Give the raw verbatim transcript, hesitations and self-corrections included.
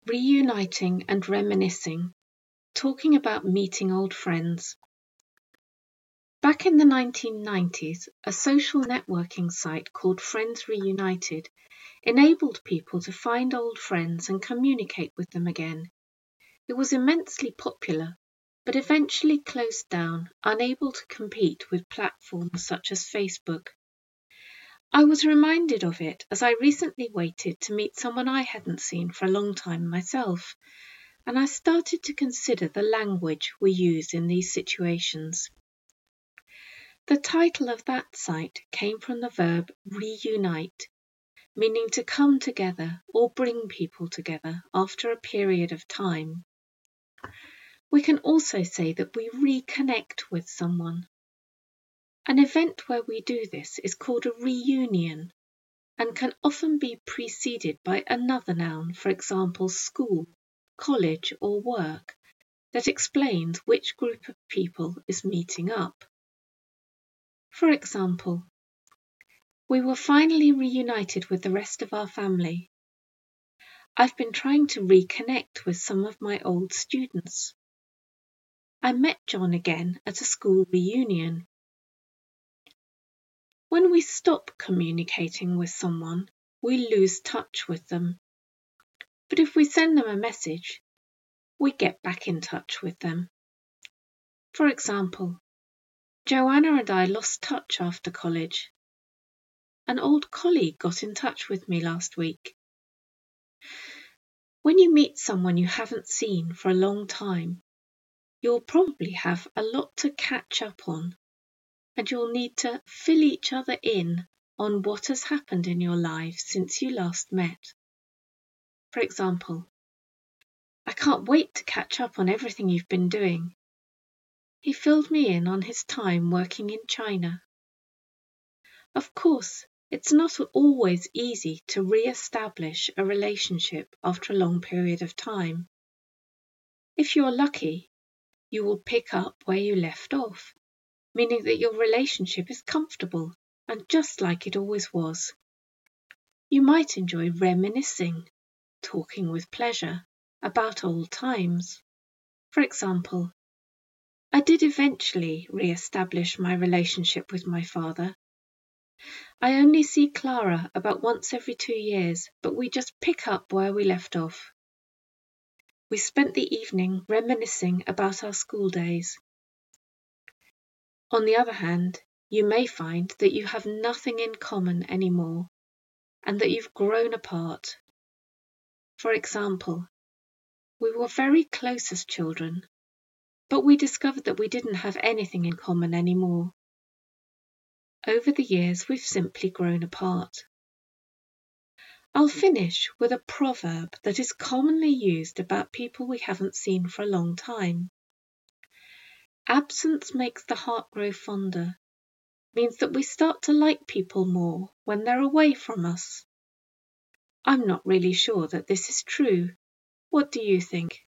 Reuniting and reminiscing, talking about meeting old friends. Back in the nineteen nineties, a social networking site called Friends Reunited enabled people to find old friends and communicate with them again. It was immensely popular, but eventually closed down, unable to compete with platforms such as Facebook. I was reminded of it as I recently waited to meet someone I hadn't seen for a long time myself, and I started to consider the language we use in these situations. The title of that site came from the verb reunite, meaning to come together or bring people together after a period of time. We can also say that we reconnect with someone. An event where we do this is called a reunion and can often be preceded by another noun, for example, school, college, or work, that explains which group of people is meeting up. For example, we were finally reunited with the rest of our family. I've been trying to reconnect with some of my old students. I met John again at a school reunion. When we stop communicating with someone, we lose touch with them. But if we send them a message, we get back in touch with them. For example, Joanna and I lost touch after college. An old colleague got in touch with me last week. When you meet someone you haven't seen for a long time, you'll probably have a lot to catch up on, and you'll need to fill each other in on what has happened in your lives since you last met. For example, I can't wait to catch up on everything you've been doing. He filled me in on his time working in China. Of course, it's not always easy to re-establish a relationship after a long period of time. If you're lucky, you will pick up where you left off, meaning that your relationship is comfortable and just like it always was. You might enjoy reminiscing, talking with pleasure about old times. For example, I did eventually re-establish my relationship with my father. I only see Clara about once every two years, but we just pick up where we left off. We spent the evening reminiscing about our school days. On the other hand, you may find that you have nothing in common anymore, and that you've grown apart. For example, we were very close as children, but we discovered that we didn't have anything in common anymore. Over the years, we've simply grown apart. I'll finish with a proverb that is commonly used about people we haven't seen for a long time. Absence makes the heart grow fonder means that we start to like people more when they're away from us. I'm not really sure that this is true. What do you think?